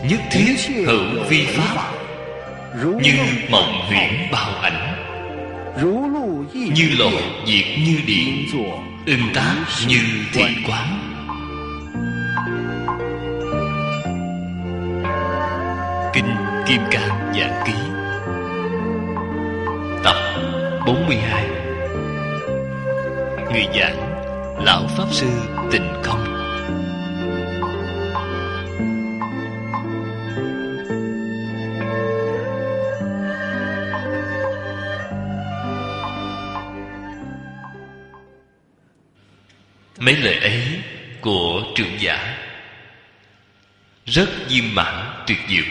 nhất thiết hữu vi pháp, như mộng huyễn bao ảnh, như lộ diệt như điện, ưng tác như thị quán. Kinh Kim Cang Giảng Ký tập 42. Người giảng Lão Pháp Sư Tịnh Không. Mấy lời ấy của trưởng giả rất viên mãn tuyệt diệu.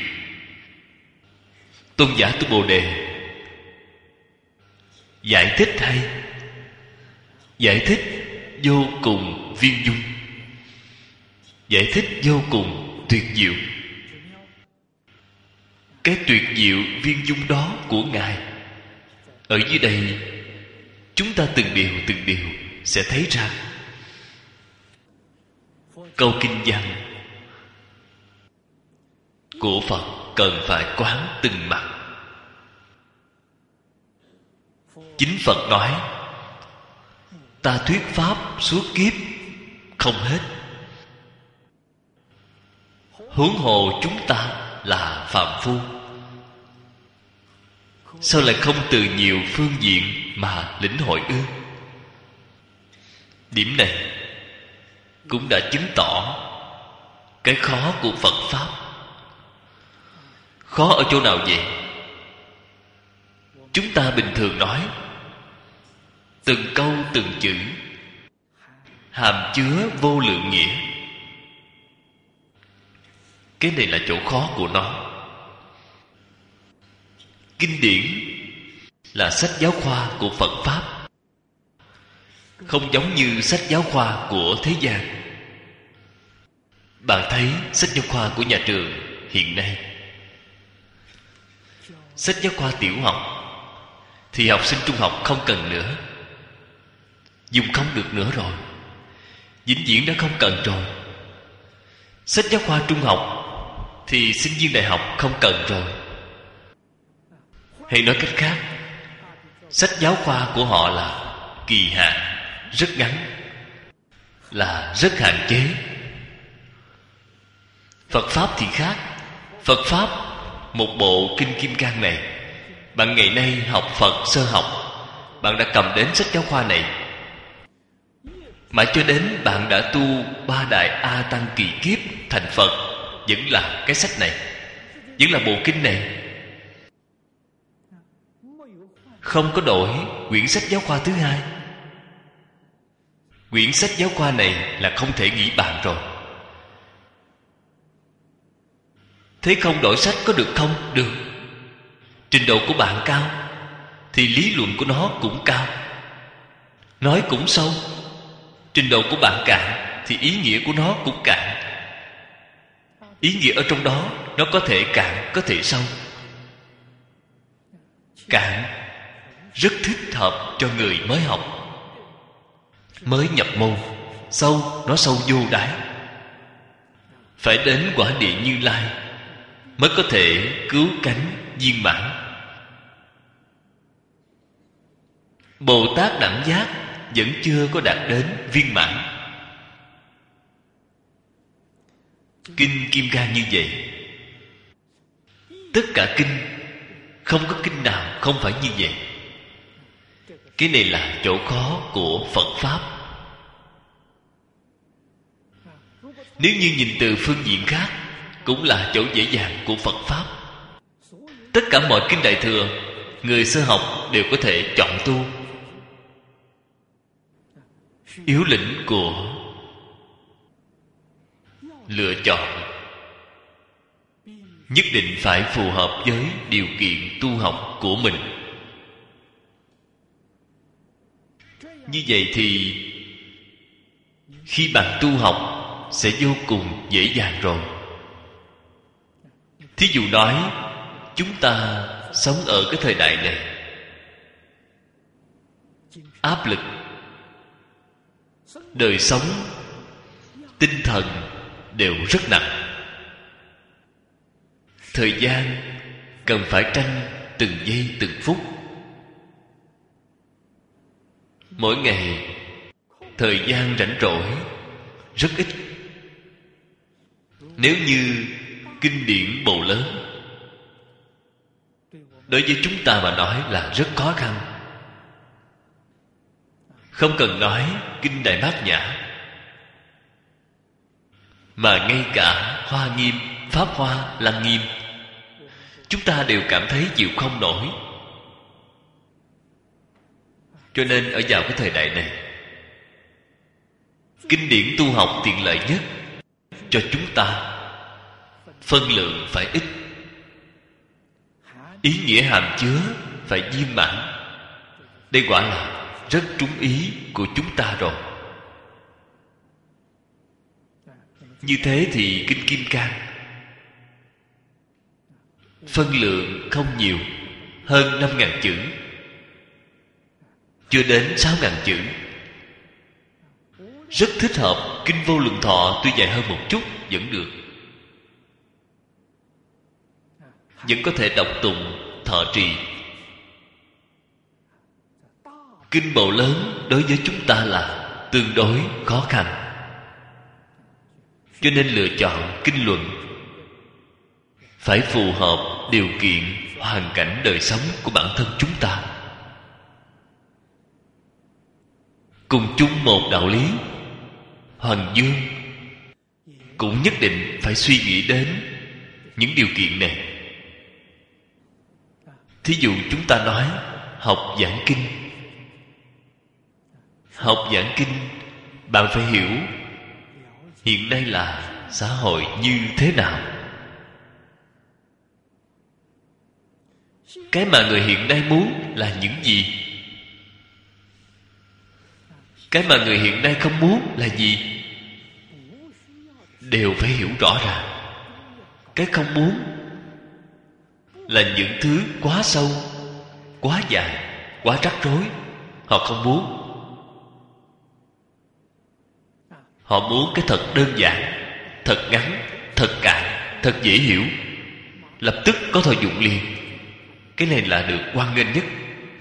Tôn giả Tu Bồ Đề giải thích hay, giải thích vô cùng viên dung, giải thích vô cùng tuyệt diệu. Cái tuyệt diệu viên dung đó của Ngài ở dưới đây chúng ta từng điều sẽ thấy ra. Câu kinh văn của Phật cần phải quán từng mặt. Chính Phật nói: ta thuyết pháp suốt kiếp không hết, huống hồ chúng ta là phàm phu, sao lại không từ nhiều phương diện mà lĩnh hội ư? Điểm này cũng đã chứng tỏ cái khó của Phật Pháp. Khó ở chỗ nào vậy? Chúng ta bình thường nói, từng câu từng chữ hàm chứa vô lượng nghĩa. Cái này là chỗ khó của nó. Kinh điển là sách giáo khoa của Phật Pháp, không giống như sách giáo khoa của thế gian. Bạn thấy sách giáo khoa của nhà trường hiện nay, sách giáo khoa tiểu học thì học sinh trung học không cần nữa, dùng không được nữa rồi, vĩnh viễn đã không cần rồi. Sách giáo khoa trung học thì sinh viên đại học không cần rồi. Hay nói cách khác, sách giáo khoa của họ là kỳ hạn rất ngắn, là rất hạn chế. Phật Pháp thì khác. Phật Pháp, một bộ Kinh Kim Cang này, bạn ngày nay học Phật sơ học, bạn đã cầm đến sách giáo khoa này, mãi cho đến bạn đã tu 3 đại A Tăng kỳ kiếp thành Phật, vẫn là cái sách này, vẫn là bộ kinh này. Không có đổi quyển sách giáo khoa thứ hai. Quyển sách giáo khoa này là không thể nghĩ bàn rồi. Thế không đổi sách có được không? Được. Trình độ của bạn cao thì lý luận của nó cũng cao, nói cũng sâu. Trình độ của bạn cạn thì ý nghĩa của nó cũng cạn. Ý nghĩa ở trong đó nó có thể cạn, có thể sâu. Cạn rất thích hợp cho người mới học, mới nhập môn. Sâu, nó sâu vô đáy. Phải đến quả địa Như Lai mới có thể cứu cánh viên mãn. Bồ Tát đẳng giác vẫn chưa có đạt đến viên mãn. Kinh Kim Cang như vậy. Tất cả kinh, không có kinh nào không phải như vậy. Cái này là chỗ khó của Phật Pháp. Nếu như nhìn từ phương diện khác, cũng là chỗ dễ dàng của Phật Pháp. Tất cả mọi kinh Đại Thừa, người sơ học đều có thể chọn tu. Yếu lĩnh của lựa chọn nhất định phải phù hợp với điều kiện tu học của mình. Như vậy thì khi bạn tu học sẽ vô cùng dễ dàng rồi. Thí dụ nói, chúng ta sống ở cái thời đại này, áp lực đời sống, tinh thần đều rất nặng. Thời gian cần phải tranh từng giây từng phút. Mỗi ngày thời gian rảnh rỗi rất ít. Nếu như kinh điển Bồ Lớn đối với chúng ta mà nói là rất khó khăn. Không cần nói kinh Đại Bát Nhã, mà ngay cả Hoa Nghiêm, Pháp Hoa, Lăng Nghiêm chúng ta đều cảm thấy chịu không nổi. Cho nên ở vào cái thời đại này, kinh điển tu học tiện lợi nhất cho chúng ta, phân lượng phải ít, ý nghĩa hàm chứa phải viên mãn. Đây quả là rất trúng ý của chúng ta rồi. Như thế thì kinh Kim Cang phân lượng không nhiều, hơn 5.000 chữ, chưa đến 6.000 chữ. Rất thích hợp. Kinh Vô Lượng Thọ tuy dài hơn một chút vẫn được, vẫn có thể đọc tụng thọ trì. Kinh Bộ Lớn đối với chúng ta là tương đối khó khăn, cho nên lựa chọn kinh luận phải phù hợp điều kiện hoàn cảnh đời sống của bản thân chúng ta. Cùng chung một đạo lý, Hoằng Dương cũng nhất định phải suy nghĩ đến những điều kiện này. Thí dụ chúng ta nói học giảng kinh. Học giảng kinh, bạn phải hiểu hiện nay là xã hội như thế nào. Cái mà người hiện nay muốn là những gì? Cái mà người hiện nay không muốn là gì? Đều phải hiểu rõ ràng. Cái không muốn là những thứ quá sâu, quá dài, quá rắc rối. Họ không muốn. Họ muốn cái thật đơn giản, thật ngắn, thật cạn, thật dễ hiểu, lập tức có thời dụng liền. Cái này là được hoan nghênh nhất.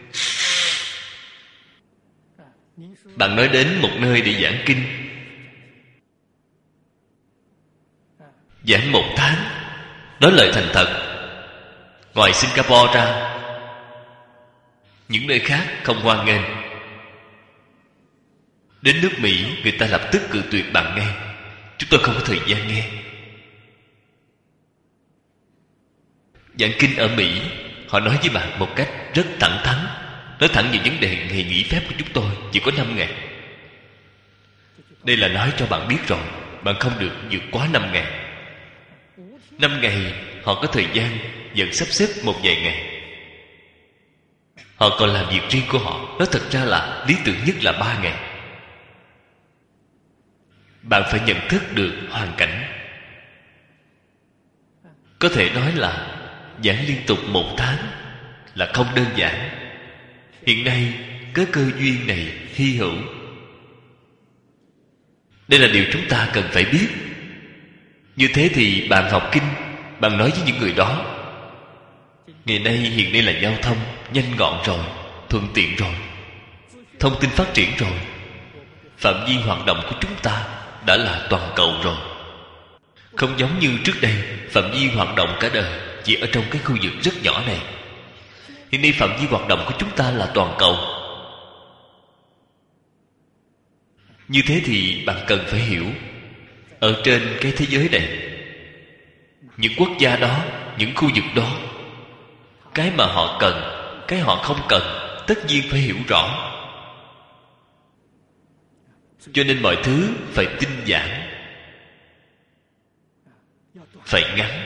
Bạn nói đến một nơi để giảng kinh, giảng 1 tháng, nói lời thành thật. Ngoài Singapore ra, những nơi khác không hoan nghênh. Đến nước Mỹ, người ta lập tức cự tuyệt bạn ngay. Chúng tôi không có thời gian nghe. Giảng kinh ở Mỹ, họ nói với bạn một cách rất thẳng thắn, nói thẳng về vấn đề ngày nghỉ phép của chúng tôi chỉ có 5 ngày. Đây là nói cho bạn biết rồi, bạn không được vượt quá 5 ngày. 5 ngày họ có thời gian vẫn sắp xếp một vài ngày. Họ còn làm việc riêng của họ. Nói thật ra là lý tưởng nhất là 3 ngày. Bạn phải nhận thức được hoàn cảnh. Có thể nói là giảng liên tục 1 tháng là không đơn giản. Hiện nay cái cơ duyên này hy hữu. Đây là điều chúng ta cần phải biết. Như thế thì bạn học kinh, bạn nói với những người đó, ngày nay hiện nay là giao thông nhanh gọn rồi, thuận tiện rồi, thông tin phát triển rồi, phạm vi hoạt động của chúng ta đã là toàn cầu rồi. Không giống như trước đây, phạm vi hoạt động cả đời chỉ ở trong cái khu vực rất nhỏ này. Hiện nay phạm vi hoạt động của chúng ta là toàn cầu. Như thế thì bạn cần phải hiểu, ở trên cái thế giới này, những quốc gia đó, những khu vực đó, cái mà họ cần, cái họ không cần, tất nhiên phải hiểu rõ. Cho nên mọi thứ phải tinh giản, phải ngắn,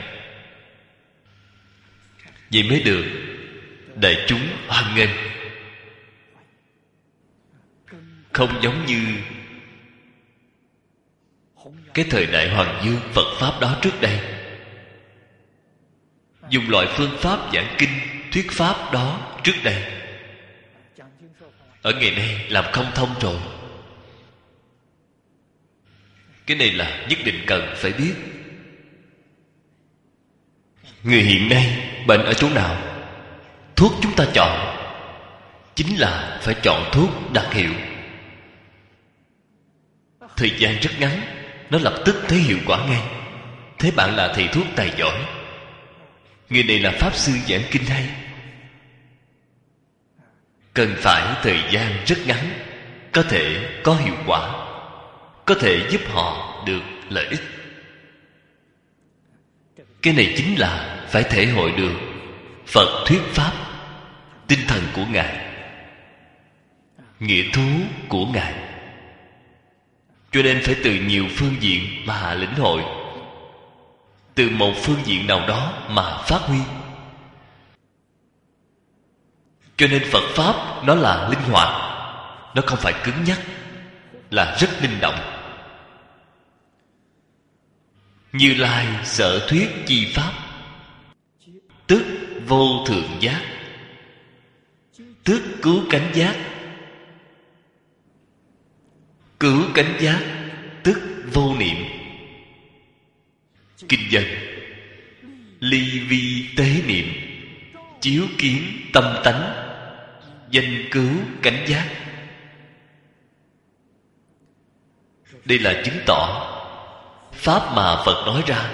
vậy mới được đại chúng hoan nghênh. Không giống như cái thời đại Hoàng Dương Phật Pháp đó trước đây, dùng loại phương pháp giảng kinh, thuyết pháp đó trước đây, ở ngày nay làm không thông rồi. Cái này là nhất định cần phải biết. Người hiện nay bệnh ở chỗ nào? Thuốc chúng ta chọn chính là phải chọn thuốc đặc hiệu. Thời gian rất ngắn, nó lập tức thấy hiệu quả ngay. Thế bạn là thầy thuốc tài giỏi, người này là pháp sư giảng kinh hay, cần phải thời gian rất ngắn có thể có hiệu quả, có thể giúp họ được lợi ích. Cái này chính là phải thể hội được Phật thuyết pháp, tinh thần của Ngài, nghĩa thú của Ngài. Cho nên phải từ nhiều phương diện mà lĩnh hội, từ một phương diện nào đó mà phát huy. Cho nên Phật Pháp nó là linh hoạt, nó không phải cứng nhắc, là rất linh động. Như Lai sở thuyết chi pháp, tức vô thượng giác, tức cứu cánh giác. Cứu cánh giác tức vô niệm. Kinh dân: ly vi tế niệm, chiếu kiến tâm tánh, danh cứu cánh giác. Đây là chứng tỏ pháp mà Phật nói ra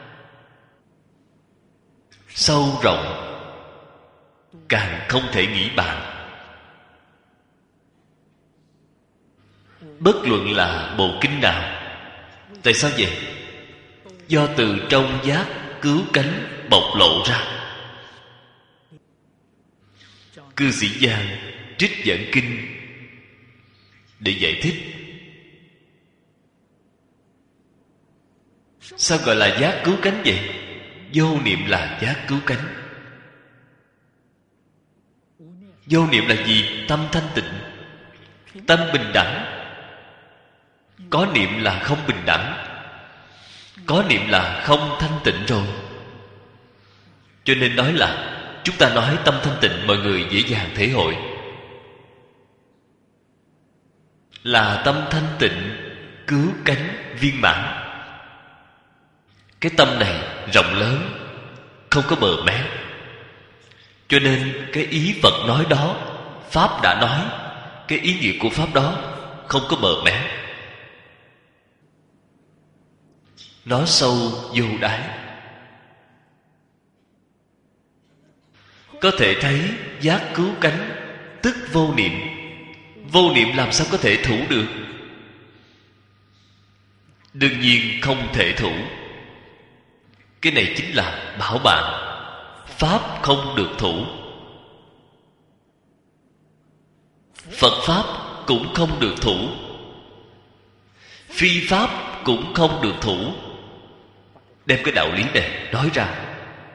sâu rộng, càng không thể nghĩ bàn. Bất luận là bộ kinh nào. Tại sao vậy? Do từ trong giác cứu cánh bộc lộ ra. Cư sĩ Giang trích dẫn kinh để giải thích. Sao gọi là giác cứu cánh vậy? Vô niệm là giác cứu cánh. Vô niệm là gì? Tâm thanh tịnh, tâm bình đẳng. Có niệm là không bình đẳng, có niệm là không thanh tịnh rồi. Cho nên nói là chúng ta nói tâm thanh tịnh, mọi người dễ dàng thể hội. Là tâm thanh tịnh cứu cánh viên mãn. Cái tâm này rộng lớn, không có bờ mé. Cho nên cái ý Phật nói đó, Pháp đã nói, cái ý nghĩa của Pháp đó không có bờ mé. Nó sâu vô đáy. Có thể thấy giác cứu cánh tức vô niệm. Vô niệm làm sao có thể thủ được? Đương nhiên không thể thủ. Cái này chính là bảo bạn Pháp không được thủ. Phật Pháp cũng không được thủ, phi Pháp cũng không được thủ. Đem cái đạo lý này nói ra.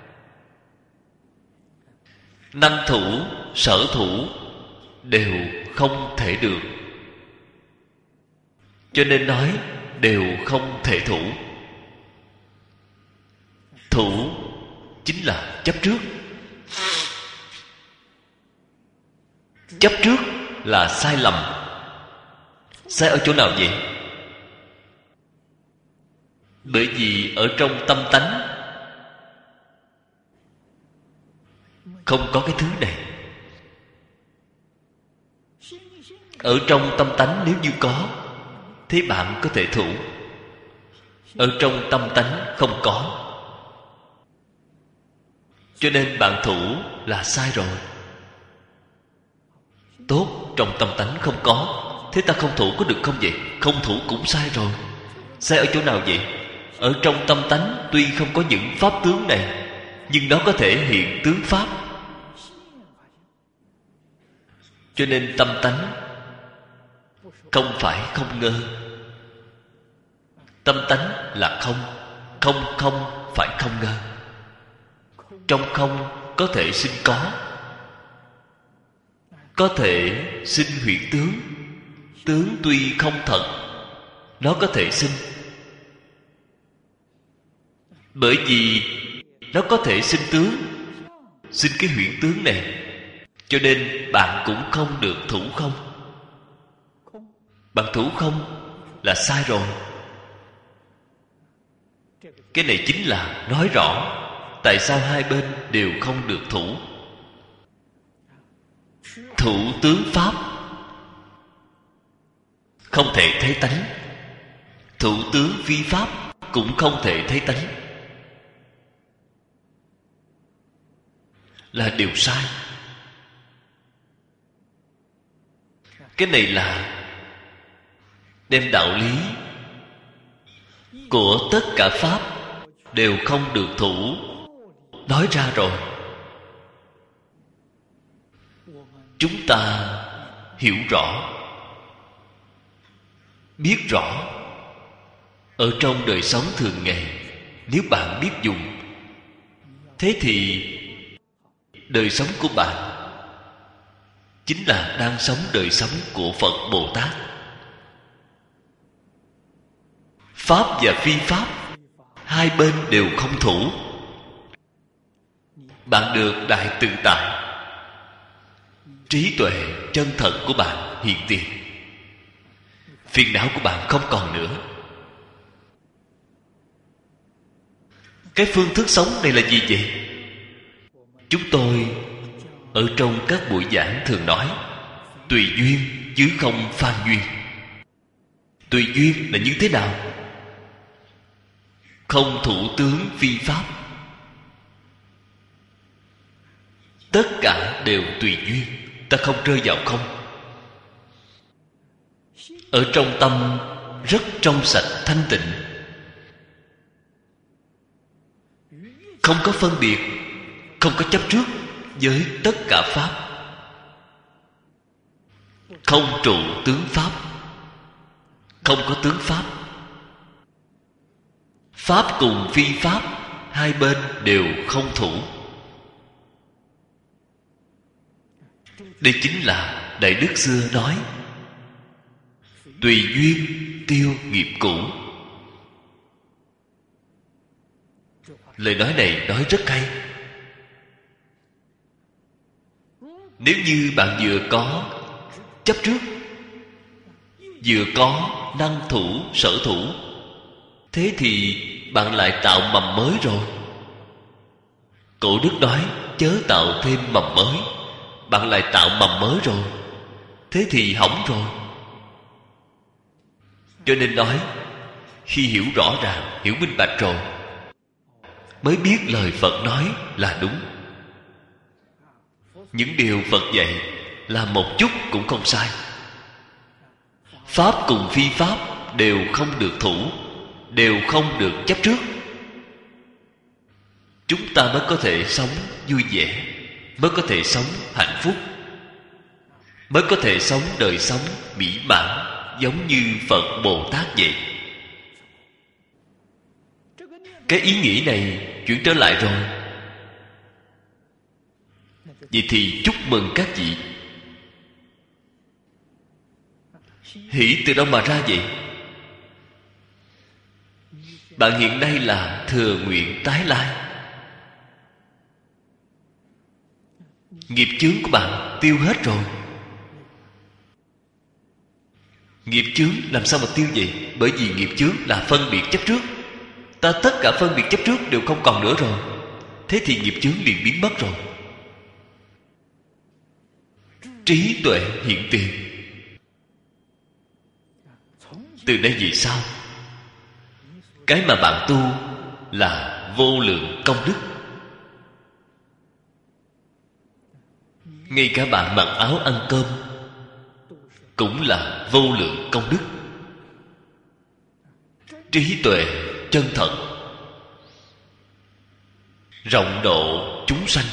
Năng thủ, sở thủ đều không thể được. Cho nên nói đều không thể thủ. Thủ chính là chấp trước. Chấp trước là sai lầm. Sai ở chỗ nào vậy? Bởi vì ở trong tâm tánh không có cái thứ này. Ở trong tâm tánh nếu như có, thế bạn có thể thủ. Ở trong tâm tánh không có, cho nên bạn thủ là sai rồi. Tốt, trong tâm tánh không có, thế ta không thủ có được không vậy? Không thủ cũng sai rồi. Sai ở chỗ nào vậy? Ở trong tâm tánh tuy không có những pháp tướng này, nhưng nó có thể hiện tướng pháp. Cho nên tâm tánh không phải không ngơ. Tâm tánh là không. Không không phải không ngơ. Trong không có thể sinh có thể sinh huyễn tướng. Tướng tuy không thật, nó có thể sinh. Bởi vì nó có thể sinh tướng, sinh cái huyễn tướng này, cho nên bạn cũng không được thủ không. Bạn thủ không là sai rồi. Cái này chính là nói rõ tại sao hai bên đều không được thủ? Thủ tướng pháp không thể thấy tánh, thủ tướng vi pháp cũng không thể thấy tánh, là điều sai. Cái này là đem đạo lý của tất cả pháp đều không được thủ nói ra rồi. Chúng ta hiểu rõ, biết rõ, ở trong đời sống thường ngày, nếu bạn biết dùng, thế thì đời sống của bạn chính là đang sống đời sống của Phật Bồ Tát. Pháp và phi pháp hai bên đều không thủ, bạn được đại tự tại. Trí tuệ chân thật của bạn hiện tiền, phiền não của bạn không còn nữa. Cái phương thức sống này là gì vậy? Chúng tôi ở trong các buổi giảng thường nói tùy duyên chứ không phan duyên. Tùy duyên là như thế nào? Không thủ tướng phi pháp, tất cả đều tùy duyên. Ta không rơi vào không. Ở trong tâm rất trong sạch thanh tịnh, không có phân biệt, không có chấp trước với tất cả pháp, không trụ tướng pháp, không có tướng pháp. Pháp cùng phi pháp hai bên đều không thủ. Đây chính là Đại Đức xưa nói tùy duyên tiêu nghiệp cũ. Lời nói này nói rất hay. Nếu như bạn vừa có chấp trước, vừa có năng thủ sở thủ, thế thì bạn lại tạo mầm mới rồi. Cổ đức nói chớ tạo thêm mầm mới, bạn lại tạo mầm mới rồi, thế thì hỏng rồi. Cho nên nói khi hiểu rõ ràng, hiểu minh bạch rồi, mới biết lời Phật nói là đúng. Những điều Phật dạy là một chút cũng không sai. Pháp cùng phi pháp đều không được thủ, đều không được chấp trước. Chúng ta mới có thể sống vui vẻ, mới có thể sống hạnh phúc, mới có thể sống đời sống mỹ mãn, giống như Phật Bồ Tát vậy. Cái ý nghĩ này chuyển trở lại rồi. Vậy thì chúc mừng các vị. Hỷ từ đâu mà ra vậy? Bạn hiện nay là thừa nguyện tái lai. Nghiệp chướng của bạn tiêu hết rồi. Nghiệp chướng làm sao mà tiêu vậy? Bởi vì nghiệp chướng là phân biệt chấp trước. Ta tất cả phân biệt chấp trước đều không còn nữa rồi, thế thì nghiệp chướng liền biến mất rồi. Trí tuệ hiện tiền. Từ đây về sau, cái mà bạn tu là vô lượng công đức. Ngay cả bạn mặc áo ăn cơm cũng là vô lượng công đức. Trí tuệ chân thật, rộng độ chúng sanh,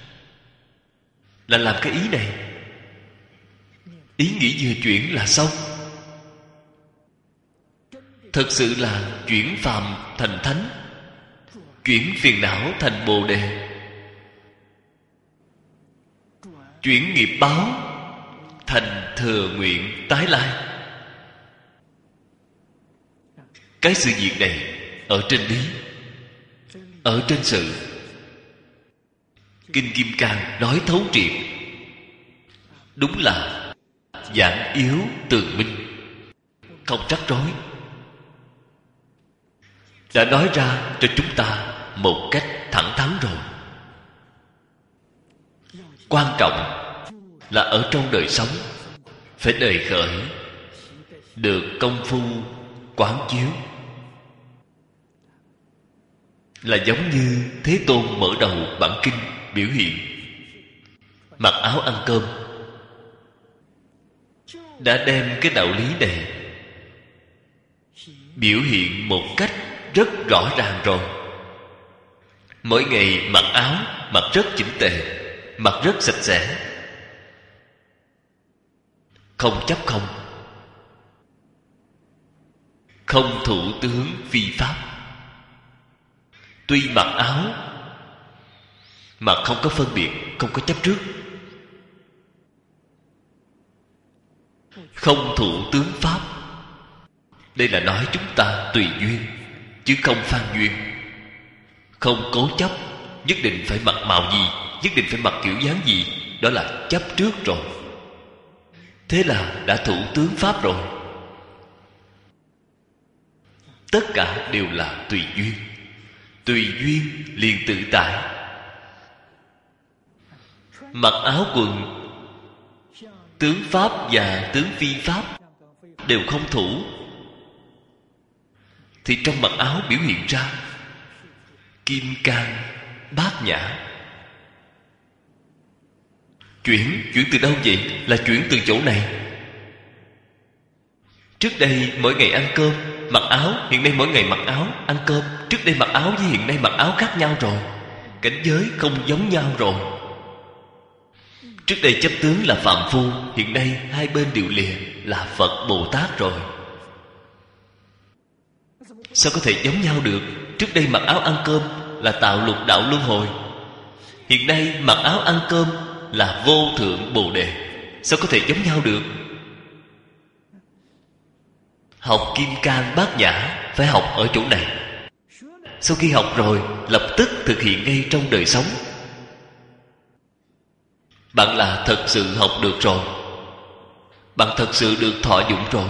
là làm cái ý này. Ý nghĩ vừa chuyển là xong. Thật sự là chuyển phàm thành thánh, chuyển phiền não thành bồ đề, chuyển nghiệp báo thành thừa nguyện tái lai. Cái sự việc này ở trên lý, ở trên sự. Kinh Kim Cang nói thấu triệt, đúng là giảng yếu tường minh, không rắc rối, đã nói ra cho chúng ta một cách thẳng thắn rồi. Quan trọng là ở trong đời sống phải đời khởi được công phu quán chiếu. Là giống như Thế Tôn mở đầu bản kinh biểu hiện. Mặc áo ăn cơm đã đem cái đạo lý này biểu hiện một cách rất rõ ràng rồi. Mỗi ngày mặc áo, mặc rất chỉnh tề, mặc rất sạch sẽ, không chấp không, không thủ tướng phi pháp. Tuy mặc áo mà không có phân biệt, không có chấp trước, không thủ tướng pháp. Đây là nói chúng ta tùy duyên, chứ không phan duyên. Không cố chấp nhất định phải mặc màu gì, nhất định phải mặc kiểu dáng gì. Đó là chấp trước rồi. Thế là đã thủ tướng pháp rồi. Tất cả đều là tùy duyên. Tùy duyên liền tự tại. Mặc áo quần tướng pháp và tướng phi pháp đều không thủ, thì trong mặc áo biểu hiện ra kim cang bát nhã. Chuyển từ đâu vậy? Là chuyển từ chỗ này. Trước đây mỗi ngày ăn cơm mặc áo, hiện nay mỗi ngày mặc áo ăn cơm. Trước đây mặc áo với hiện nay mặc áo khác nhau rồi. Cảnh giới không giống nhau rồi. Trước đây chấp tướng là phàm phu, hiện nay hai bên đều lìa là Phật Bồ Tát rồi. Sao có thể giống nhau được? Trước đây mặc áo ăn cơm là tạo lục đạo luân hồi, hiện nay mặc áo ăn cơm là vô thượng Bồ Đề. Sao có thể giống nhau được? Học kim cang bát nhã phải học ở chỗ này. Sau khi học rồi lập tức thực hiện ngay trong đời sống. Bạn là thật sự học được rồi. Bạn thật sự được thọ dụng rồi.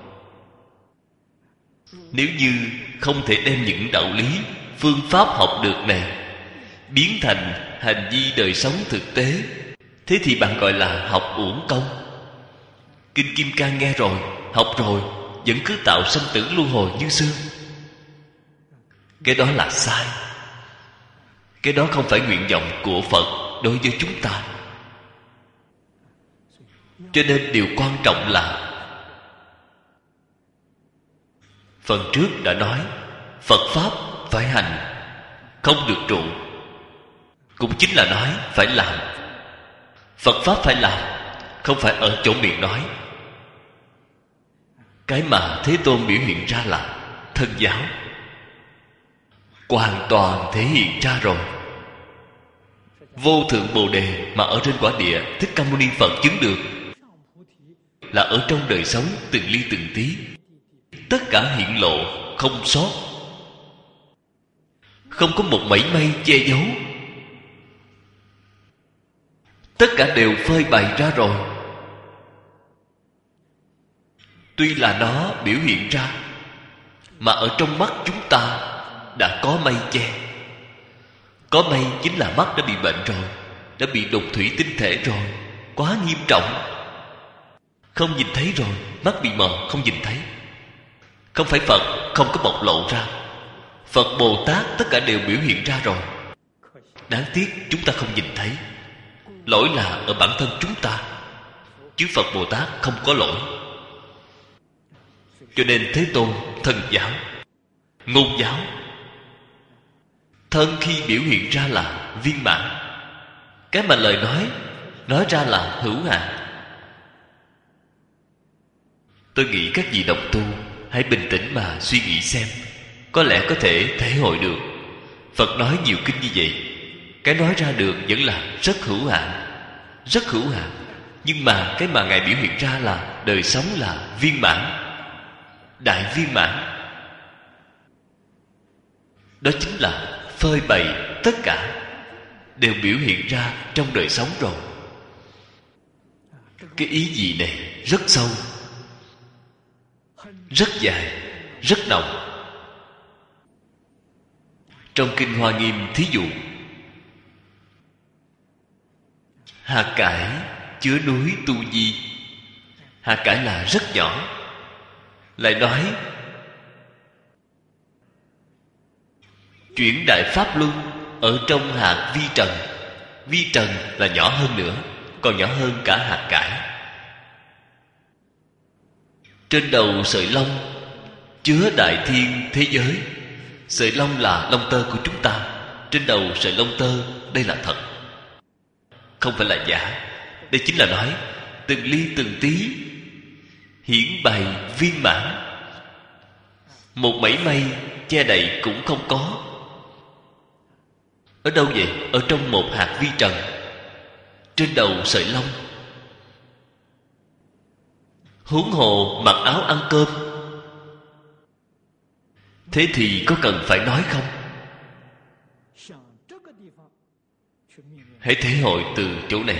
Nếu như không thể đem những đạo lý, phương pháp học được này biến thành hành vi đời sống thực tế, thế thì bạn gọi là học uổng công. Kinh Kim Cang nghe rồi, học rồi, vẫn cứ tạo sanh tử luân hồi như xưa. Cái đó là sai. Cái đó không phải nguyện vọng của Phật đối với chúng ta. Cho nên điều quan trọng là phần trước đã nói, Phật Pháp phải hành, không được trụ. Cũng chính là nói phải làm. Phật Pháp phải làm, không phải ở chỗ miệng nói. Cái mà Thế Tôn biểu hiện ra là thân giáo, hoàn toàn thể hiện ra rồi. Vô thượng Bồ Đề mà ở trên quả địa Thích Ca Mâu Ni Phật chứng được là ở trong đời sống từng ly từng tí, tất cả hiện lộ không sót, không có một mảy may che giấu. Tất cả đều phơi bày ra rồi. Tuy là nó biểu hiện ra, mà ở trong mắt chúng ta đã có mây che. Có mây chính là mắt đã bị bệnh rồi, đã bị đục thủy tinh thể rồi, quá nghiêm trọng. Không nhìn thấy rồi, mắt bị mờ không nhìn thấy. Không phải Phật không có bộc lộ ra, Phật Bồ Tát tất cả đều biểu hiện ra rồi. Đáng tiếc chúng ta không nhìn thấy. Lỗi là ở bản thân chúng ta, chứ Phật Bồ Tát không có lỗi. Cho nên Thế Tôn thân giáo, ngôn giáo. Thân khi biểu hiện ra là viên mãn. Cái mà lời nói ra là hữu hạn. Tôi nghĩ các vị đồng tu hãy bình tĩnh mà suy nghĩ xem, có lẽ có thể thể hội được. Phật nói nhiều kinh như vậy, cái nói ra được vẫn là rất hữu hạn. Rất hữu hạn. Nhưng mà cái mà Ngài biểu hiện ra là đời sống là viên mãn, đại viên mãn. Đó chính là phơi bày tất cả đều biểu hiện ra trong đời sống rồi. Cái ý gì này rất sâu, rất dài, rất nồng. Trong Kinh Hoa Nghiêm thí dụ, hạt cải chứa núi tu di. Hạt cải là rất nhỏ. Lại nói chuyển đại pháp luân ở trong hạt vi trần. Vi trần là nhỏ hơn nữa, còn nhỏ hơn cả hạt cải. Trên đầu sợi lông chứa đại thiên thế giới. Sợi lông là lông tơ của chúng ta. Trên đầu sợi lông tơ, đây là thật, không phải là giả. Đây chính là nói từng ly từng tí hiển bày viên mãn. Một mảy may che đậy cũng không có. Ở đâu vậy? Ở trong một hạt vi trần, trên đầu sợi lông. Huống hồ mặc áo ăn cơm, thế thì có cần phải nói không? Hãy thể hội từ chỗ này,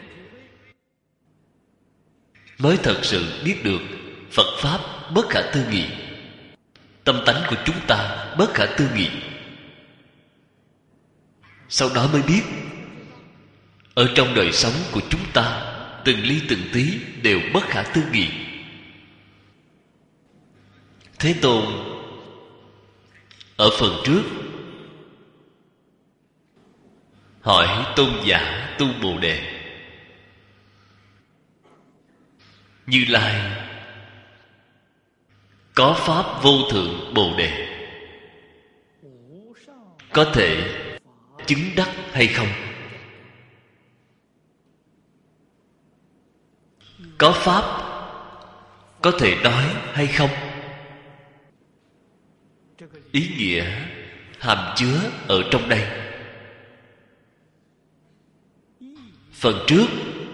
mới thật sự biết được Phật Pháp bất khả tư nghị. Tâm tánh của chúng ta bất khả tư nghị. Sau đó mới biết ở trong đời sống của chúng ta, từng ly từng tí đều bất khả tư nghị. Thế Tôn ở phần trước hỏi tôn giả tu Bồ Đề: Như Lai có pháp vô thượng Bồ Đề, có thể chứng đắc hay không? Có pháp có thể nói hay không? Ý nghĩa hàm chứa ở trong đây. Phần trước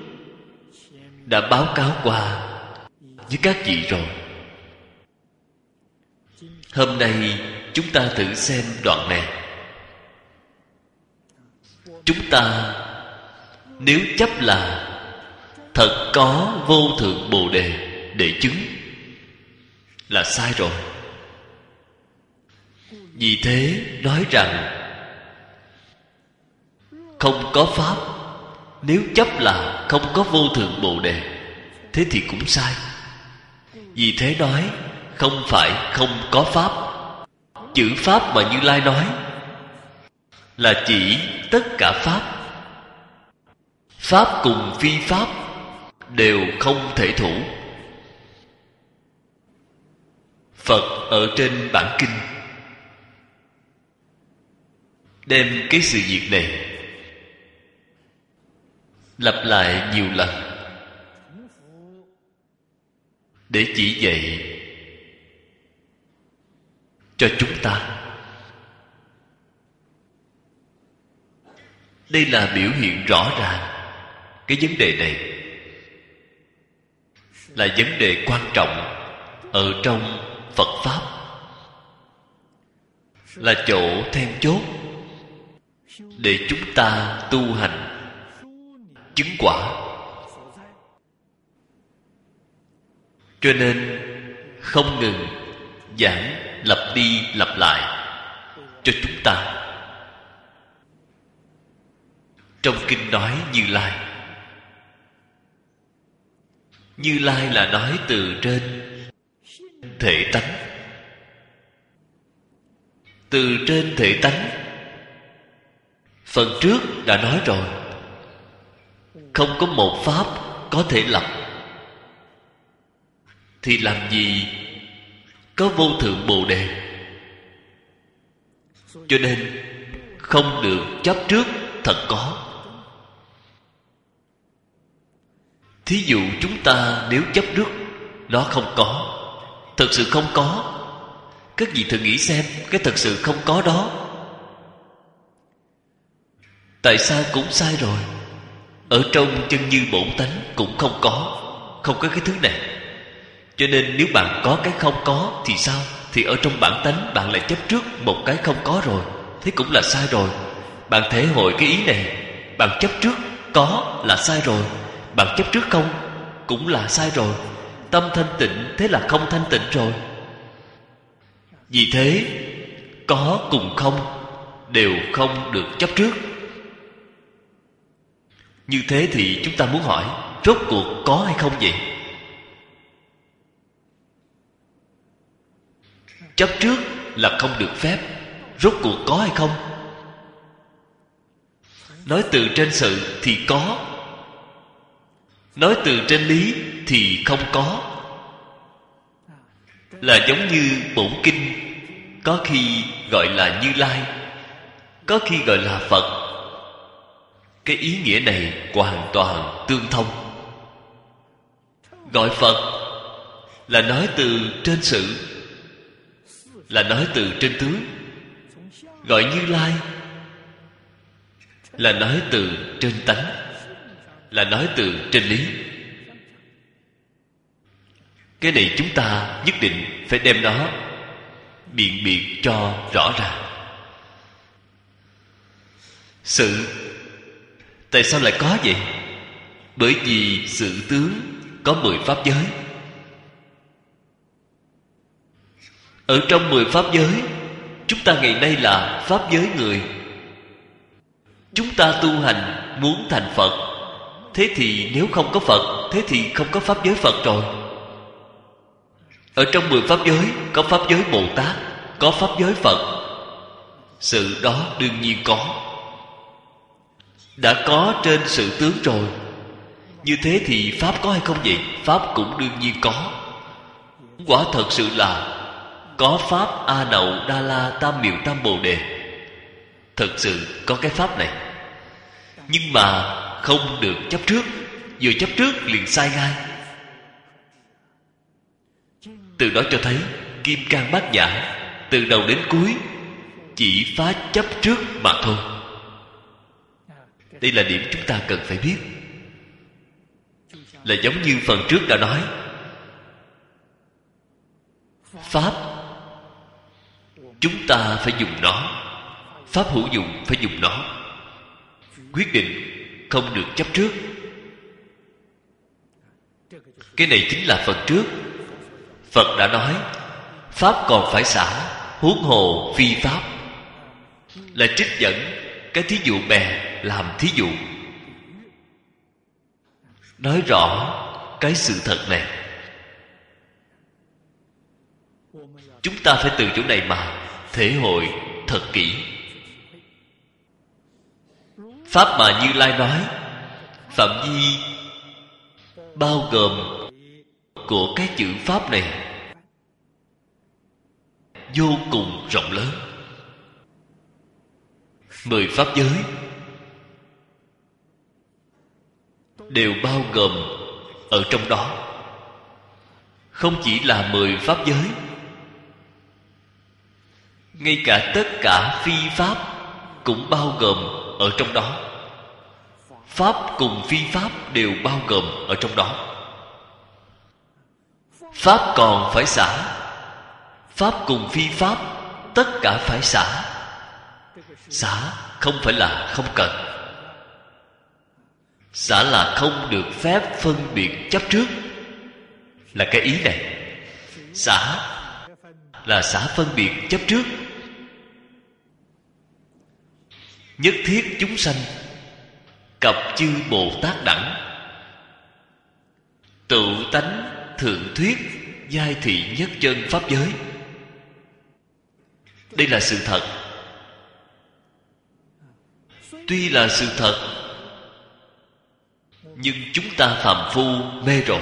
đã báo cáo qua với các vị rồi. Hôm nay chúng ta thử xem đoạn này. Chúng ta nếu chấp là thật có vô thượng Bồ Đề để chứng là sai rồi. Vì thế nói rằng không có pháp, nếu chấp là không có vô thượng Bồ Đề, thế thì cũng sai. Vì thế nói không phải không có pháp. Chữ pháp mà Như Lai nói là chỉ tất cả pháp. Pháp cùng phi pháp đều không thể thủ. Phật ở trên bản kinh đem cái sự việc này lặp lại nhiều lần để chỉ dạy cho chúng ta. Đây là biểu hiện rõ ràng cái vấn đề này là vấn đề quan trọng ở trong Phật Pháp, là chỗ then chốt để chúng ta tu hành chứng quả. Cho nên không ngừng giảng lặp đi lặp lại cho chúng ta. Trong kinh nói Như Lai. Như Lai là nói từ trên thể tánh. Từ trên thể tánh, phần trước đã nói rồi, không có một pháp có thể lập, thì làm gì có vô thượng Bồ Đề. Cho nên không được chấp trước thật có. Thí dụ chúng ta nếu chấp trước nó không có, thật sự không có, các vị thử nghĩ xem, cái thật sự không có đó tại sao cũng sai rồi. Ở trong chân như bổn tánh cũng không có cái thứ này. Cho nên nếu bạn có cái không có thì sao? Thì ở trong bản tánh bạn lại chấp trước một cái không có rồi, thế cũng là sai rồi. Bạn thể hội cái ý này, bạn chấp trước có là sai rồi, bạn chấp trước không cũng là sai rồi. Tâm thanh tịnh thế là không thanh tịnh rồi. Vì thế có cùng không đều không được chấp trước. Như thế thì chúng ta muốn hỏi, rốt cuộc có hay không vậy? Chấp trước là không được phép. Rốt cuộc có hay không? Nói từ trên sự thì có, nói từ trên lý thì không có. Là giống như bổn kinh, có khi gọi là Như Lai, có khi gọi là Phật. Cái ý nghĩa này hoàn toàn tương thông. Gọi Phật là nói từ trên sự, là nói từ trên tướng. Gọi Như Lai là nói từ trên tánh, là nói từ trên lý. Cái này chúng ta nhất định phải đem nó biện biệt cho rõ ràng. Sự tại sao lại có vậy? Bởi vì sự tướng có 10 pháp giới. Ở trong 10 pháp giới, chúng ta ngày nay là pháp giới người. Chúng ta tu hành muốn thành Phật. Thế thì nếu không có Phật, thế thì không có pháp giới Phật rồi. Ở trong 10 pháp giới, có pháp giới Bồ Tát, có pháp giới Phật. Sự đó đương nhiên có. Đã có trên sự tướng rồi. Như thế thì Pháp có hay không vậy? Pháp cũng đương nhiên có. Quả thật sự là có Pháp A Nậu Đa La Tam Miệu Tam Bồ Đề. Thật sự có cái Pháp này. Nhưng mà không được chấp trước. Vừa chấp trước liền sai ngay. Từ đó cho thấy Kim Cang Bát Nhã từ đầu đến cuối chỉ phá chấp trước mà thôi. Đây là điểm chúng ta cần phải biết. Là giống như phần trước đã nói, Pháp chúng ta phải dùng nó, Pháp hữu dụng phải dùng nó. Quyết định không được chấp trước. Cái này chính là phần trước. Phật đã nói Pháp còn phải xả, huống hồ phi Pháp. Là trích dẫn cái thí dụ bè làm thí dụ, nói rõ cái sự thật này. Chúng ta phải từ chỗ này mà thể hội thật kỹ. Pháp mà Như Lai nói, phạm vi bao gồm của cái chữ Pháp này vô cùng rộng lớn. 10 pháp giới đều bao gồm ở trong đó. Không chỉ là 10 pháp giới, ngay cả tất cả phi pháp cũng bao gồm ở trong đó. Pháp cùng phi pháp đều bao gồm ở trong đó. Pháp còn phải xả, pháp cùng phi pháp tất cả phải xả. Xả không phải là không cần. Xả là không được phép phân biệt chấp trước, là cái ý này. Xả là xả phân biệt chấp trước. Nhất thiết chúng sanh cập chư Bồ Tát đẳng, tự tánh thượng thuyết giai thị nhất chân pháp giới. Đây là sự thật. Tuy là sự thật, nhưng chúng ta phàm phu mê rồi,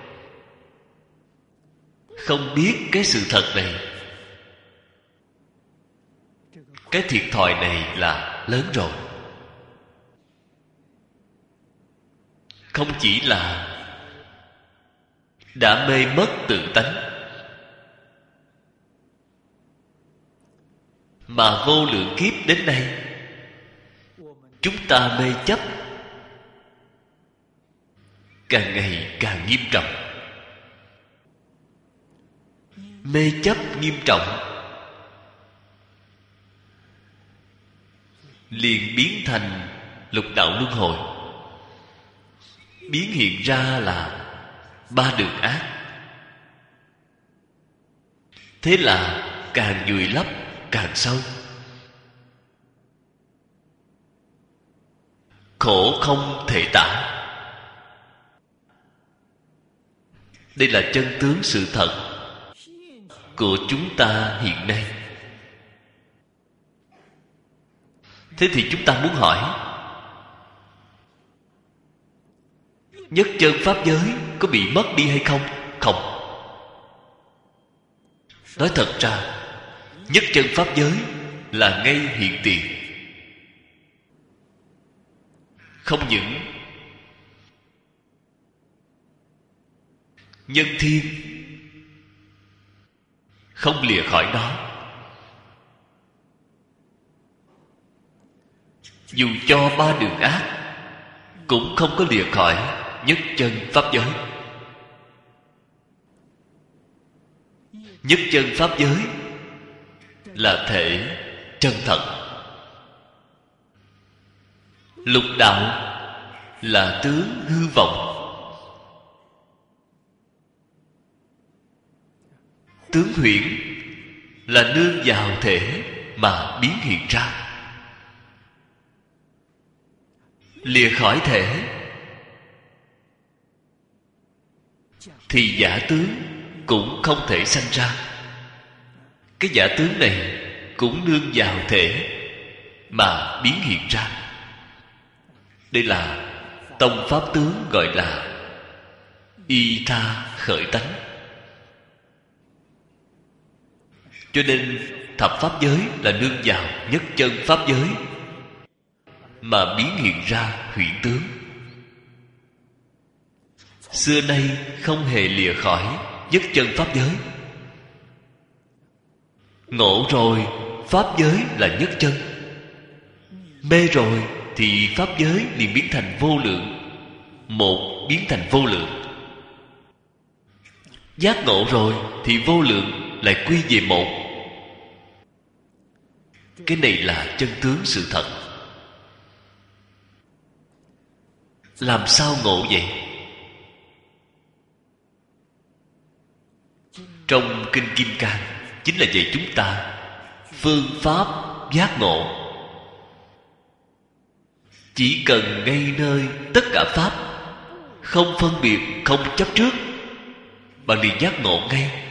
không biết cái sự thật này. Cái thiệt thòi này là lớn rồi. Không chỉ là đã mê mất tự tánh, mà vô lượng kiếp đến nay chúng ta mê chấp càng ngày càng nghiêm trọng. Mê chấp nghiêm trọng liền biến thành lục đạo luân hồi, biến hiện ra là 3 đường ác. Thế là càng vùi lấp càng sâu. khổ không thể tả. Đây là chân tướng sự thật của chúng ta hiện nay. Thế thì chúng ta muốn hỏi, nhất chân pháp giới có bị mất đi hay không? Không. Nói thật ra, nhất chân pháp giới là ngay hiện tiền. Không những nhân thiên không lìa khỏi nó, dù cho ba đường ác cũng không có lìa khỏi nhất chân pháp giới. Nhất chân pháp giới là thể chân thật. Lục đạo là tướng hư vọng. Tướng huyễn là nương vào thể mà biến hiện ra. Lìa khỏi thể thì giả tướng cũng không thể sanh ra. Cái giả tướng này cũng nương vào thể mà biến hiện ra. Đây là tông pháp tướng gọi là y tha khởi tánh. Cho nên thập pháp giới là nương vào nhất chân pháp giới mà biến hiện ra huyễn tướng. Xưa nay không hề lìa khỏi nhất chân pháp giới. Ngộ rồi pháp giới là nhất chân, mê rồi thì pháp giới liền biến thành vô lượng, một biến thành vô lượng. Giác ngộ rồi thì vô lượng lại quy về một. Cái này là chân tướng sự thật. Làm sao ngộ vậy? Trong Kinh Kim Cang chính là dạy chúng ta phương pháp giác ngộ. Chỉ cần ngay nơi tất cả pháp, không phân biệt, không chấp trước, bạn liền giác ngộ ngay.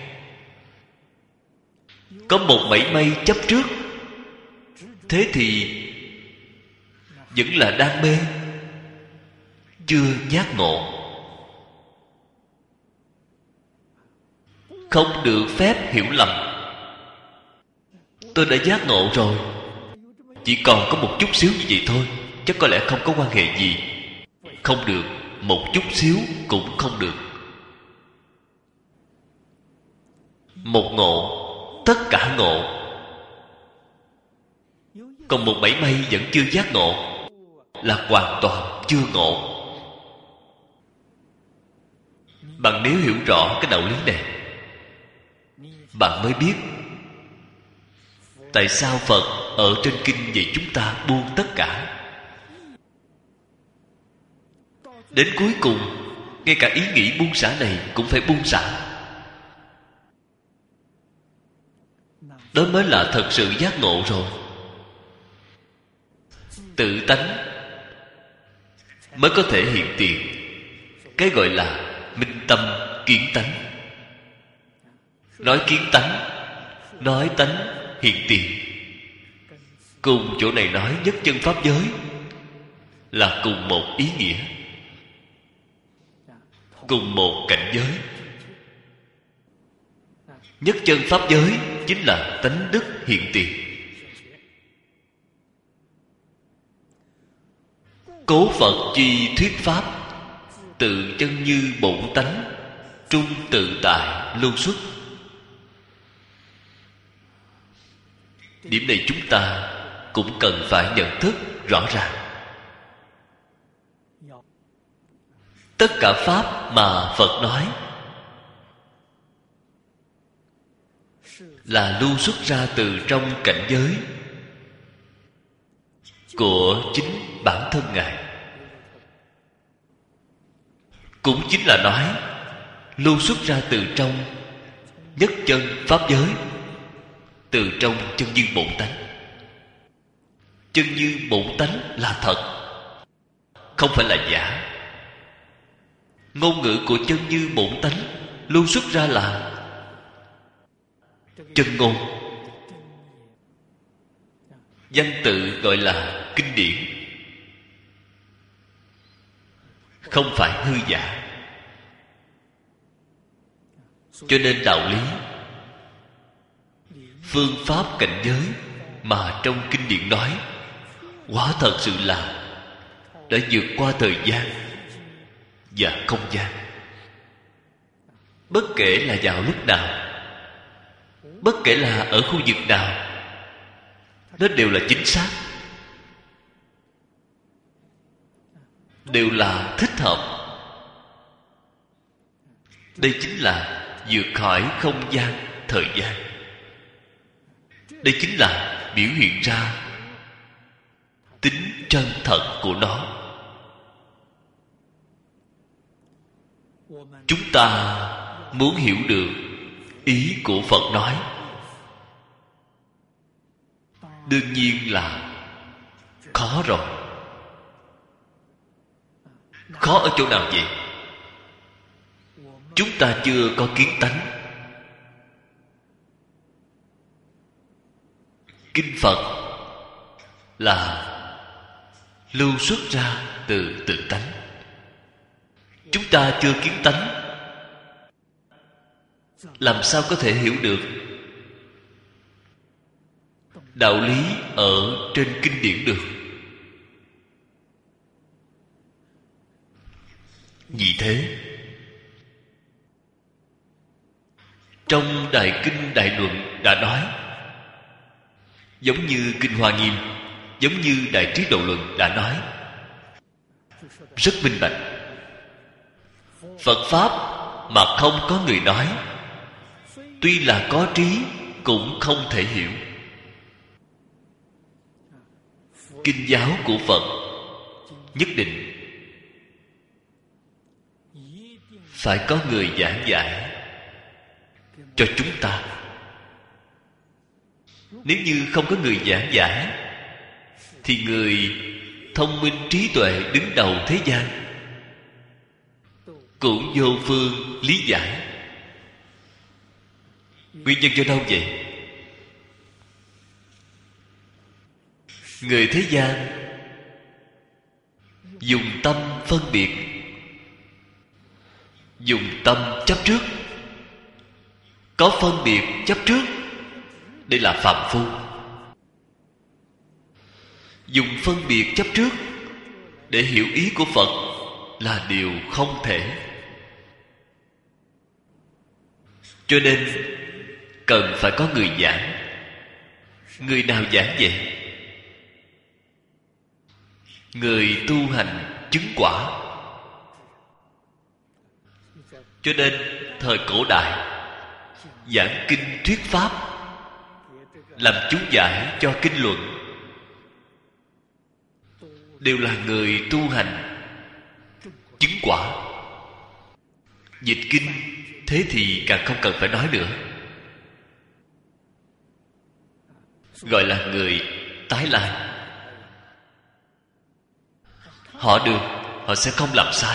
Có một mảy may chấp trước, thế thì vẫn là đang mê, chưa giác ngộ. Không được phép hiểu lầm. Tôi đã giác ngộ rồi, chỉ còn có một chút xíu như vậy thôi, chắc có lẽ không có quan hệ gì. Không được, một chút xíu cũng không được. Một ngộ, tất cả ngộ. Còn một mảy may vẫn chưa giác ngộ là hoàn toàn chưa ngộ. Bạn nếu hiểu rõ cái đạo lý này, bạn mới biết tại sao Phật ở trên kinh dạy chúng ta buông tất cả. Đến cuối cùng, ngay cả ý nghĩ buông xả này cũng phải buông xả. Đó mới là thật sự giác ngộ rồi. Tự tánh mới có thể hiện tiền. Cái gọi là minh tâm kiến tánh. Nói kiến tánh, nói tánh hiện tiền. Cùng chỗ này nói nhất chân pháp giới là cùng một ý nghĩa, cùng một cảnh giới. Nhất chân pháp giới chính là tánh đức hiện tiền. Cố Phật chi thuyết pháp, tự chân như bổn tánh, trung tự tại lưu xuất. Điểm này chúng ta cũng cần phải nhận thức rõ ràng. Tất cả pháp mà Phật nói là lưu xuất ra từ trong cảnh giới của chính bản thân Ngài. Cũng chính là nói lưu xuất ra từ trong nhất chân pháp giới, từ trong chân như bổn tánh. Chân như bổn tánh là thật. không phải là giả. Ngôn ngữ của chân như bổn tánh luôn xuất ra là chân ngôn. Danh tự gọi là kinh điển, không phải hư giả. Cho nên đạo lý, phương pháp cảnh giới mà trong kinh điển nói, quả thật sự là đã vượt qua thời gian và không gian. Bất kể là vào lúc nào, bất kể là ở khu vực nào, nó đều là chính xác, đều là thích hợp. Đây chính là vượt khỏi không gian, thời gian. Đây chính là biểu hiện ra tính chân thật của nó. Chúng ta muốn hiểu được ý của Phật nói, đương nhiên là khó rồi. Khó ở chỗ nào vậy? Chúng ta chưa có kiến tánh. Kinh Phật là lưu xuất ra từ tự tánh. Chúng ta chưa kiến tánh, làm sao có thể hiểu được đạo lý ở trên kinh điển được? Vì thế, trong Đại Kinh Đại Luận đã nói, giống như Kinh Hoa Nghiêm, giống như Đại Trí Độ Luận đã nói, rất minh bạch. Phật Pháp mà không có người nói, tuy là có trí cũng không thể hiểu. Kinh giáo của Phật nhất định phải có người giảng giải cho chúng ta. Nếu như không có người giảng giải, thì người thông minh trí tuệ đứng đầu thế gian cũng vô phương lý giải. Nguyên nhân do đâu vậy? Người thế gian dùng tâm phân biệt, dùng tâm chấp trước. Có phân biệt chấp trước, đây là phàm phu. Dùng phân biệt chấp trước để hiểu ý của Phật là điều không thể. Cho nên cần phải có người giảng. Người nào giảng vậy? Người tu hành chứng quả. Cho nên thời cổ đại giảng kinh thuyết pháp, làm chú giải cho kinh luận, đều là người tu hành chứng quả. Dịch kinh thế thì càng không cần phải nói nữa, gọi là người tái lai. Họ được, họ sẽ không làm sai.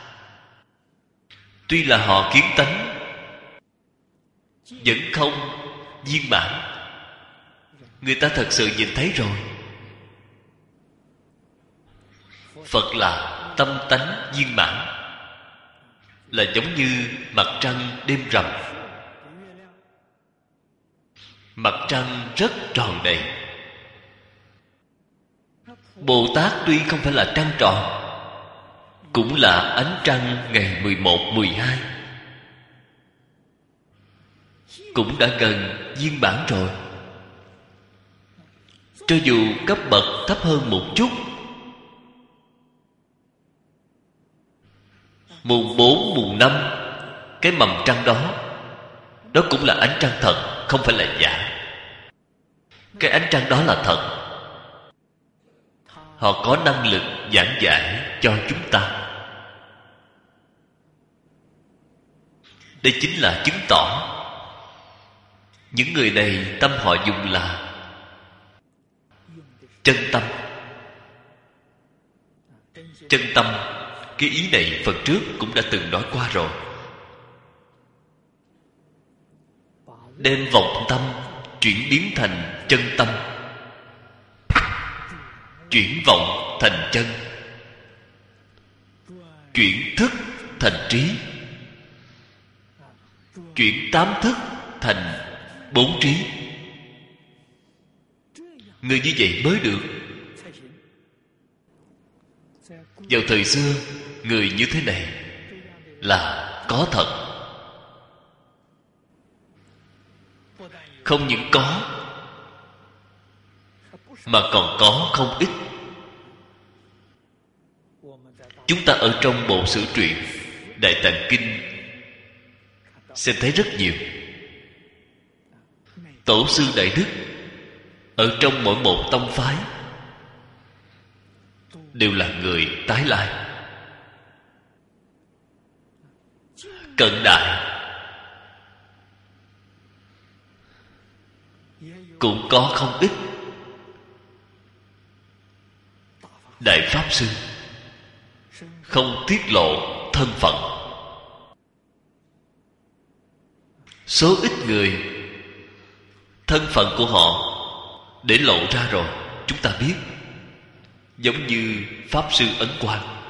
Tuy là họ kiến tánh vẫn không viên mãn, người ta thật sự nhìn thấy rồi. Phật là tâm tánh viên mãn, là giống như mặt trăng đêm rằm. Mặt trăng rất tròn đầy. Bồ Tát tuy không phải là trăng tròn, cũng là ánh trăng ngày 11, 12, cũng đã gần viên mãn rồi. Cho dù cấp bậc thấp hơn một chút, mùng 4, mùng 5, cái mầm trăng đó, đó cũng là ánh trăng thật, không phải là giả. Cái ánh trăng đó là thật. Họ có năng lực giảng giải cho chúng ta. Đây chính là chứng tỏ những người này tâm họ dùng là chân tâm. Chân tâm, cái ý này phần trước cũng đã từng nói qua rồi. Đem vọng tâm chuyển biến thành chân tâm, chuyển vọng thành chân, chuyển thức thành trí, chuyển tám thức thành bốn trí. Người như vậy mới được. Vào thời xưa, người như thế này là có thật. Không những có, mà còn có không ít. Chúng ta ở trong bộ sử truyện Đại Tạng Kinh xem thấy rất nhiều. Tổ sư Đại Đức ở trong mỗi một tông phái đều là người tái lai. Cận đại cũng có không ít đại pháp sư không tiết lộ thân phận. Số ít người thân phận của họ để lộ ra rồi, chúng ta biết. Giống như Pháp Sư Ấn Quang.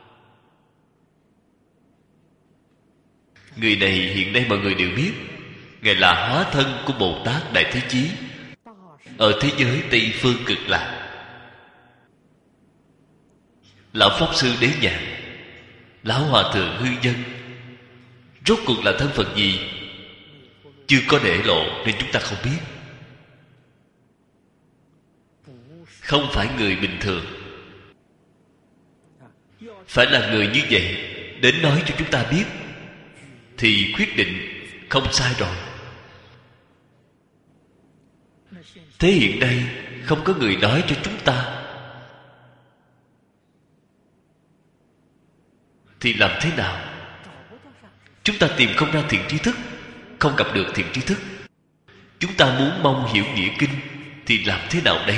Người này hiện nay mọi người đều biết, Ngài là hóa thân của Bồ Tát Đại Thế Chí ở thế giới Tây Phương Cực Lạc. Lão Pháp Sư Đế Nhàn, Lão Hòa Thượng Hư Dân, rốt cuộc là thân phận gì chưa có để lộ, nên chúng ta không biết. Không phải người bình thường. Phải là người như vậy đến nói cho chúng ta biết thì quyết định không sai rồi. Thế hiện nay không có người nói cho chúng ta thì làm thế nào? Chúng ta tìm không ra thiện tri thức, không gặp được thiện tri thức. Chúng ta muốn mong hiểu nghĩa kinh thì làm thế nào đây?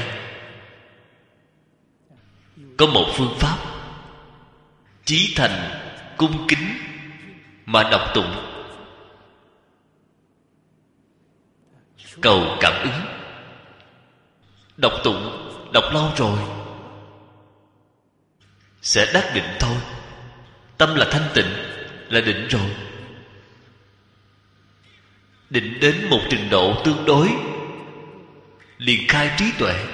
Có một phương pháp, chí thành cung kính mà đọc tụng, cầu cảm ứng. Đọc tụng, đọc lâu rồi sẽ đắc định thôi. Tâm là thanh tịnh, là định rồi. Định đến một trình độ tương đối, liền khai trí tuệ.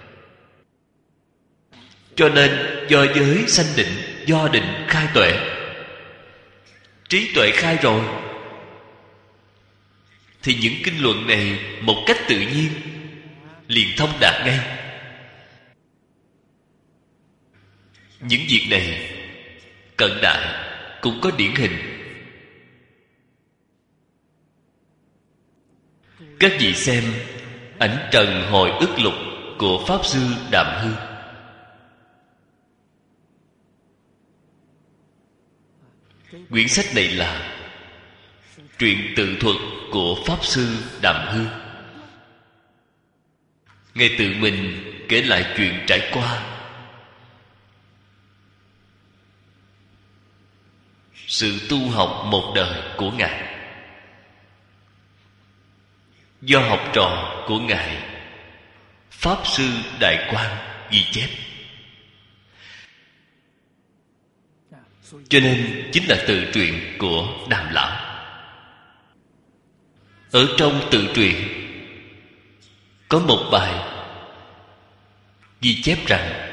Cho nên do giới sanh định, do định khai tuệ. Trí tuệ khai rồi thì những kinh luận này một cách tự nhiên liền thông đạt ngay. Những việc này cận đại cũng có điển hình. Các vị xem Ảnh Trần Hồi Ức Lục của Pháp Sư Đạm Hư. Quyển sách này là truyện tự thuật của Pháp Sư Đạm Hư. Ngài tự mình kể lại chuyện trải qua, sự tu học một đời của Ngài, do học trò của Ngài Pháp Sư Đại Quang ghi chép. Cho nên chính là tự truyện của Đàm Lão. Ở trong tự truyện có một bài ghi chép rằng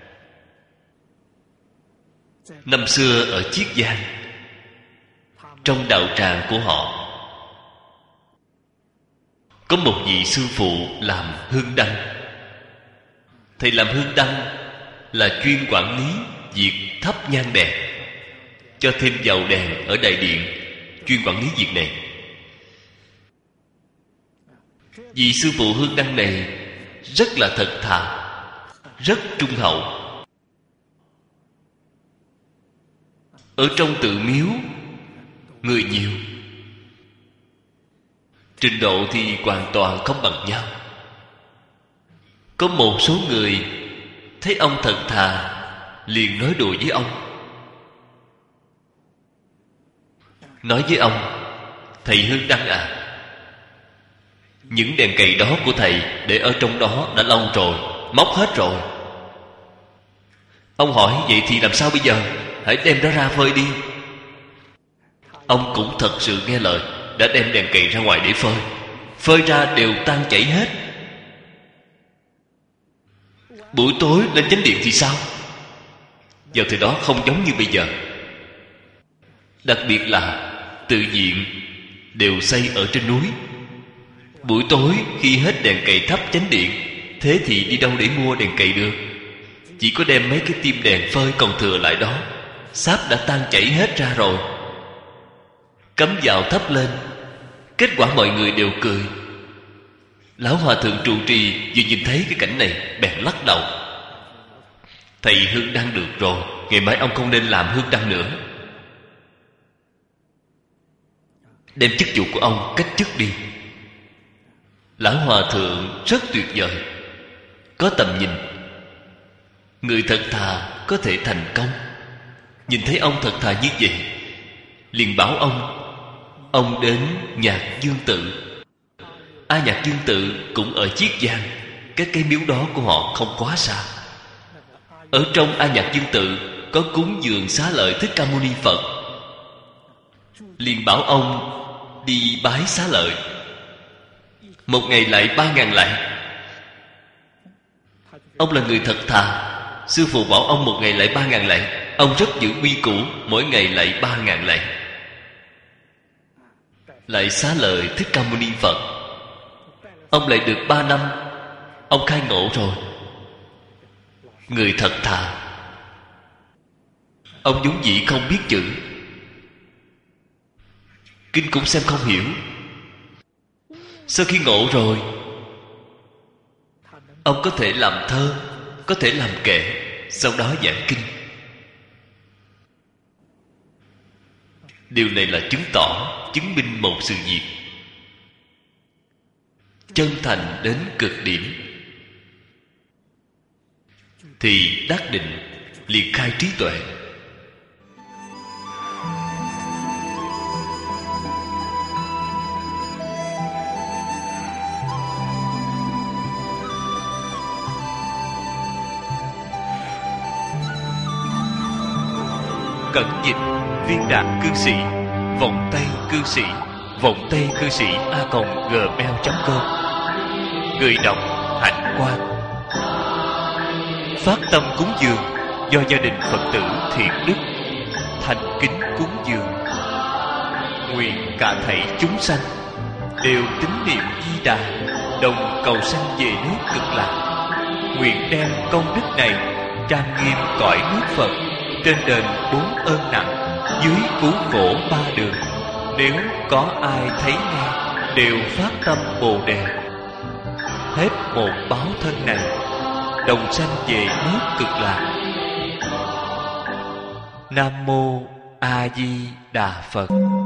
năm xưa ở Chiết Giang, trong đạo tràng của họ có một vị sư phụ làm hương đăng. Thầy làm hương đăng là chuyên quản lý việc thắp nhang đèn, cho thêm dầu đèn ở đại điện, chuyên quản lý việc này. Vị sư phụ hương đăng này rất là thật thà, rất trung hậu. Ở trong tự miếu người nhiều, trình độ thì hoàn toàn không bằng nhau. Có một số người thấy ông thật thà liền nói đùa với ông, nói với ông: thầy Hương Đăng à, những đèn cầy đó của thầy để ở trong đó đã lâu rồi, móc hết rồi. Ông hỏi vậy thì làm sao bây giờ? Hãy đem nó ra phơi đi. Ông cũng thật sự nghe lời, đã đem đèn cầy ra ngoài để phơi. Phơi ra đều tan chảy hết. Buổi tối lên chánh điện thì sao? Vào thời đó không giống như bây giờ. Đặc biệt là tự viện đều xây ở trên núi. Buổi tối khi hết đèn cầy thắp chánh điện, thế thì đi đâu để mua đèn cầy được? Chỉ có đem mấy cái tim đèn phơi còn thừa lại đó. Sáp đã tan chảy hết ra rồi, cắm vào thắp lên. Kết quả mọi người đều cười. Lão hòa thượng trụ trì vừa nhìn thấy cái cảnh này bèn lắc đầu: thầy Hương Đăng được rồi, ngày mai ông không nên làm Hương Đăng nữa. Đem chức vụ của ông cách chức đi. Lão hòa thượng rất tuyệt vời, có tầm nhìn. Người thật thà có thể thành công. Nhìn thấy ông thật thà như vậy, liền bảo ông đến Nhạc Dương Tự. Nhạc Dương Tự cũng ở Chiết Giang. Cái cây miếu đó của họ không quá xa. Ở trong Nhạc Dương Tự có cúng dường Xá Lợi Thích Ca Mâu Ni Phật. Liền bảo ông đi bái Xá Lợi. Một ngày lạy 3.000 lạy. Ông là người thật thà. Sư phụ bảo ông một ngày lạy 3.000 lạy. Ông rất giữ quy củ, mỗi ngày lạy 3.000 lạy. Lạy Xá Lợi Thích Ca Mâu Ni Phật. Ông lại được 3 năm. Ông khai ngộ rồi. Người thật thà. Ông vốn dĩ không biết chữ, kinh cũng xem không hiểu. Sau khi ngộ rồi, ông có thể làm thơ, có thể làm kệ, sau đó giảng kinh. Điều này là chứng tỏ, chứng minh một sự việc chân thành đến cực điểm. Thì đắc định liền khai trí tuệ. Cẩn dịch Viên Đạt Cư Sĩ, Vọng Tây Cư Sĩ, Vọng Tây Cư Sĩ @gmail.com. Người đọc Hạnh Quang. Phát tâm cúng dường do gia đình Phật tử Thiện Đức thành kính cúng dường. Nguyện cả thảy chúng sanh đều tín niệm Di Đà, đồng cầu sanh về nước Cực Lạc. Nguyện đem công đức này trang nghiêm cõi nước Phật, trên đền 4 ơn nặng, dưới cứu khổ 3 đường. Nếu có ai thấy nghe, đều phát tâm Bồ Đề. Hết một báo thân này, đồng sanh về nước Cực Lạc. Nam Mô A Di Đà Phật.